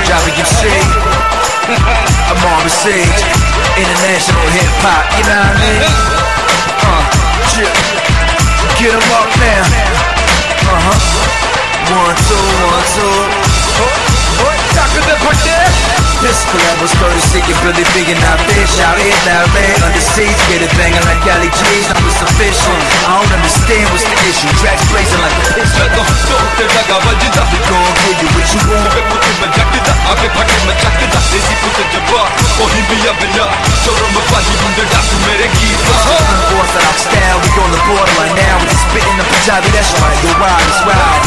Punjabi MC. I'm on the stage, international hip hop, you know what I mean? Yeah. Get 'em up now. 1, 2, 1, 2. This collab was courtesy of Billy Big and I fish out here now, man. Under siege, get it banging like Cali G's. I'm a sufficient. I don't understand what's the issue. Tracks blazing like a pistol. We gon' give you what you want. Unorthodox style, we on the borderline now. We just spitting the Punjabi, that's right. You're right, it's right.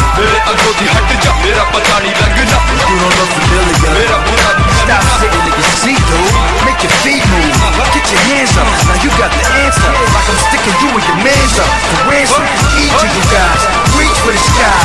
You don't look familiar. Stop sitting in your seat, dude. Make your feet move. Get your hands up. Now you got the answer. Like I'm sticking you and your mans up for ransom. Each of you guys, reach for the sky.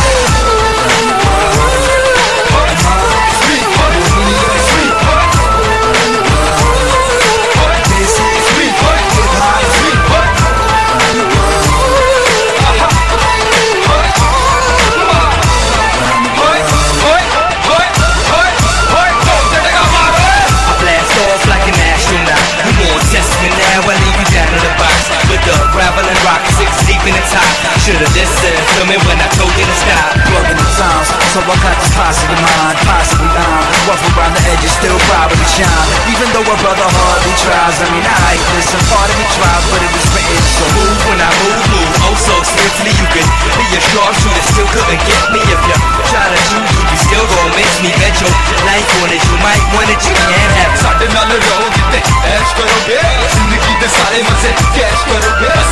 Gravel and rock, 6 deep in the top. Should've listened to me when I told you to stop. Plugging the times, so I got this possibly mine, possibly on. Rough around the edges, still probably shine. Even though a brother hardly tries. I mean, I listen, part of me tries, but it was written. So move when I move, oh so swiftly. You could be a sharpshooter, still couldn't get me. If you try to shoot, you still gon' miss me. Bet your life on it, you might want it, you can't have it. Sade naal rahoge te ऐश करोगे, जिंदगी दे सारे मजे cash करोगे.